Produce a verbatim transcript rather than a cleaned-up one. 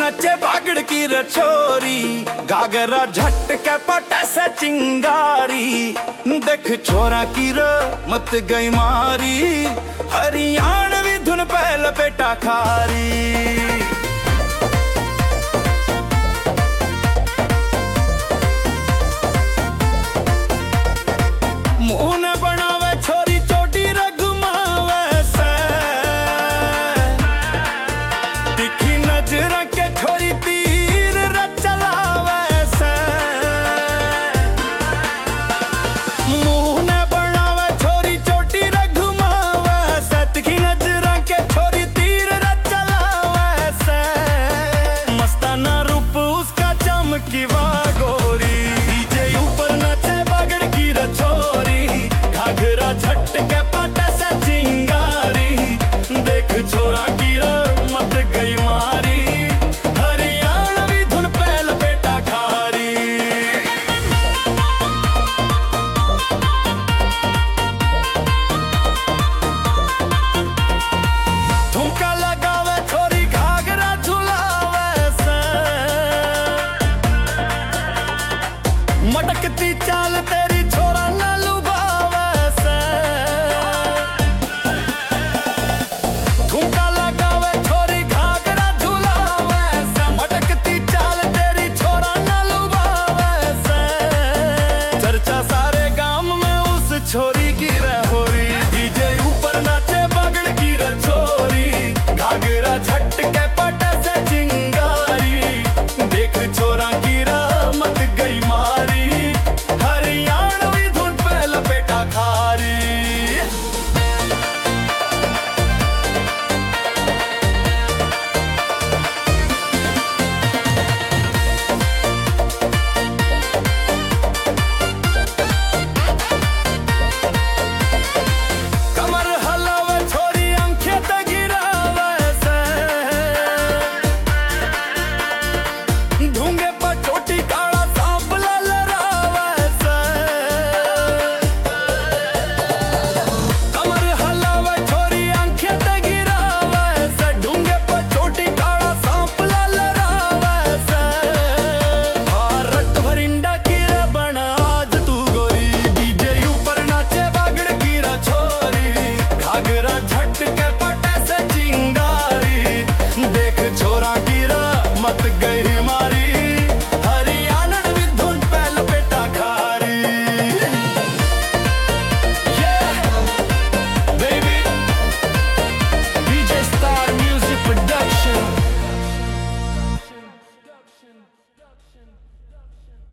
नचे बागड़ की रछोरी, घाघरा झटके पटे से चिंगारी। देख छोरा की र मत गई मारी, हरियाणवी धुन पे लपेटा खारी। की वागोरी डीजे ऊपर नचे बागड़ की रछोरी, घाघरा झटके पटे से चिंगारी। देख छोरा की मत गई मारी, हरियाणवी धुन पे लपेटा खारी। ठुमका लगावे छोरी घाघरा झुलावे से, मटकती चाल तेरी छोरा न लुभावे से। ठुमका लगावे छोरी घाघरा झुलावे से, मटकती चाल तेरी छोरा न लुभावे से। चर्चा सारे गांव में उस छोरी की रहोरी, डीजे ऊपर नाचे बागड़ की रछोरी, घाघरा झट